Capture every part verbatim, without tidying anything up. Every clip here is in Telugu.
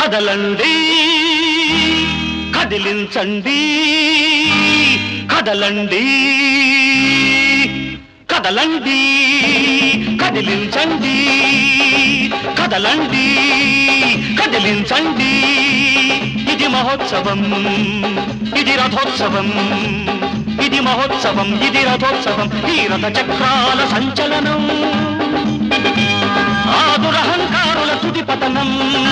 కదలండి కదిలించండి కదలండి కదలండి కదిలించండి కదలండి కదిలించండి ఇది మహోత్సవం ఇది రథోత్సవం ఇది మహోత్సవం ఇది రథోత్సవం ఈ రథ చక్రాల సంచలనం ఆదురహంకారుల తుది పతనం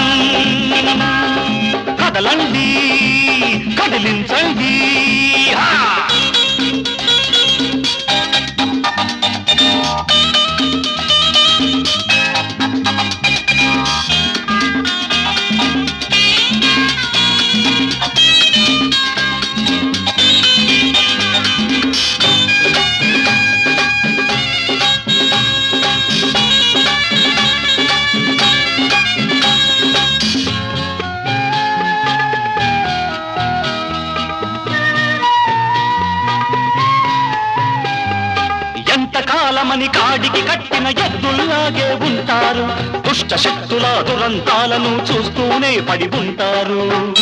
కదలండి కదిలించండి ఎంతకాలమని కాడికి కట్టిన ఎద్దుల్లాగే ఉంటారు దుష్ట శక్తుల దురంతాలను చూస్తూనే పడి ఉంటారు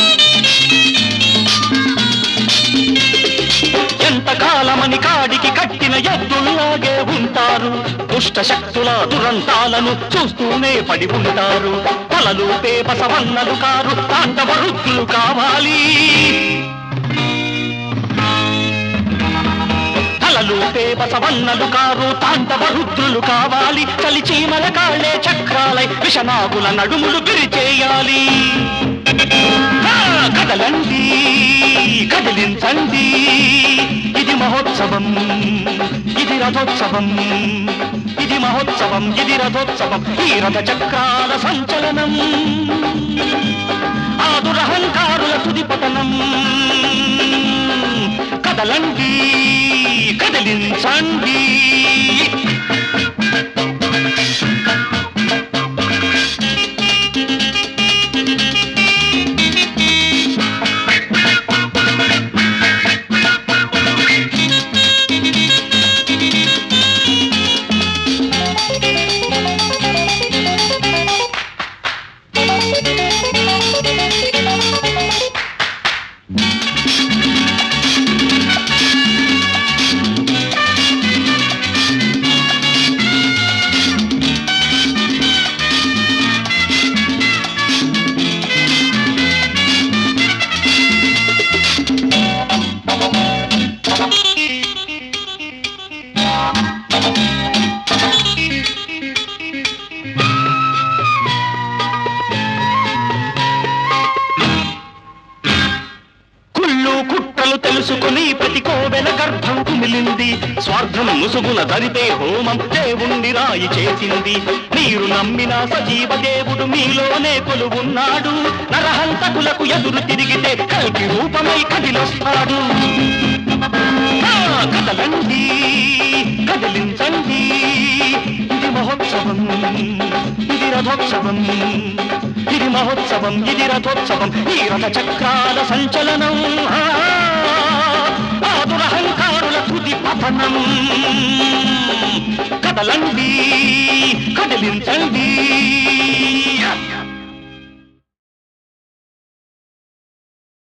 ఎంతకాలమని కాడికి కట్టిన ఎద్దుల్లాగే ఉంటారు దుష్ట శక్తుల దురంతాలను చూస్తూనే పడి ఉంటారు తలలు పేపసవన్నలు కారు తాండవరుద్దులు కావాలి తలలు పేపసవన్నలు కారు తాండవరుద్దులు కావాలి చలిచీమల కాళ్లే చక్రాలై విషనాగుల నడుములు విరిచేయాలి కదలండి కదిలించండి ఇది మహోత్సవం ఇది రథోత్సవం ఇది మహోత్సవం ఇది రథోత్సవం ఈ రథ చక్రాల సంచలనం ఆదురహంకారుల తుది పతనం కదలండి కదిలించండి తెలుసుకుని ప్రతి కోవెల గర్భం కుమిలింది స్వార్థం ముసుగుల దరిపే హోమం దేవుణ్ణి రాయి చేసింది మీరు నమ్మిన సజీవ దేవుడు మీలోనే కొలువున్నాడు నరహంతకులకు ఎదురు తిరిగితే కల్కి రూపమై కదిలొస్తాడు కదలండి కదిలించండి ఇది మహోత్సవం ఇది రథోత్సవం ఇది మహోత్సవం ఇది రథోత్సవం ఈ రథ చక్రాల సంచలనం ఆదురహంకారుల తుది పతనం కదలండి కదిలించండి